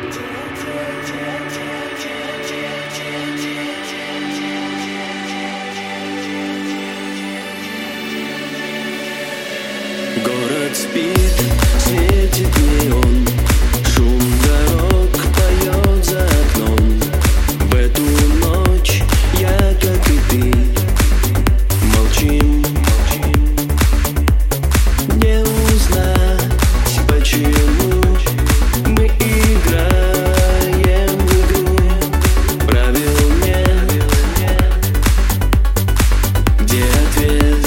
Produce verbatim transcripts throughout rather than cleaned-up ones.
Город спит, светит неон, шум дорог поет за окном. В эту ночь я, как и ты, молчим. Не узнать, почему мы играем в игру. Правил нет, где ответ?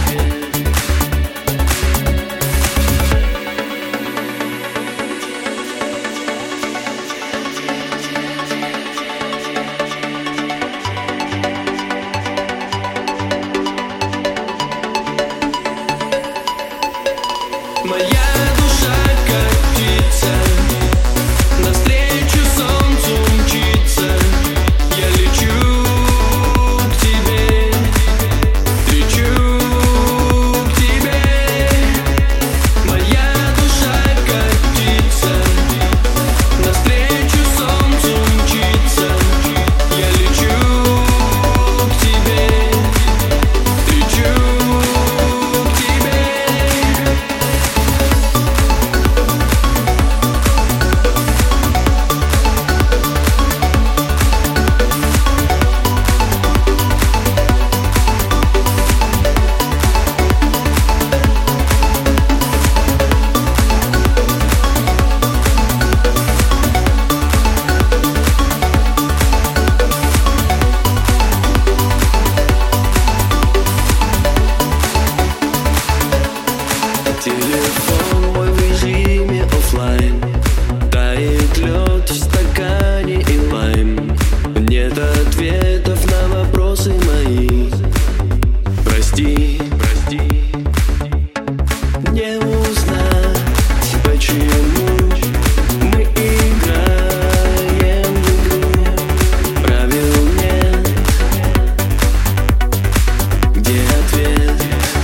Моя душа, как птица, навстречу солнцу мчится. Я лечу к тебе, лечу к тебе. Моя душа, как птица, навстречу солнцу мчится. Я лечу к тебе, лечу к тебе. Телефон мой в режиме оффлайн, тает лед в стакане и лайм. Нет ответов на вопросы мои. Прости, прости. Не узнать, почему мы играем в игру. Правил нет, где ответ?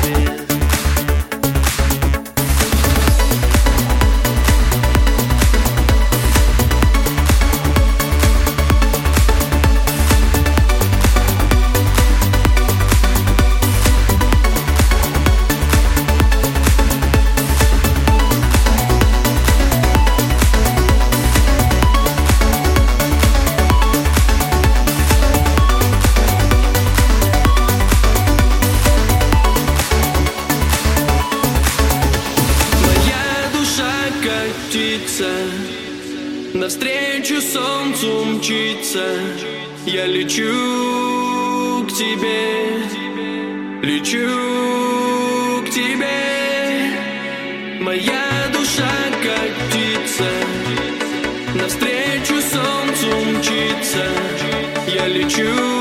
Как птица, навстречу солнцу мчится. Я лечу к тебе, лечу к тебе. Моя душа, как птица, навстречу солнцу мчится. Я лечу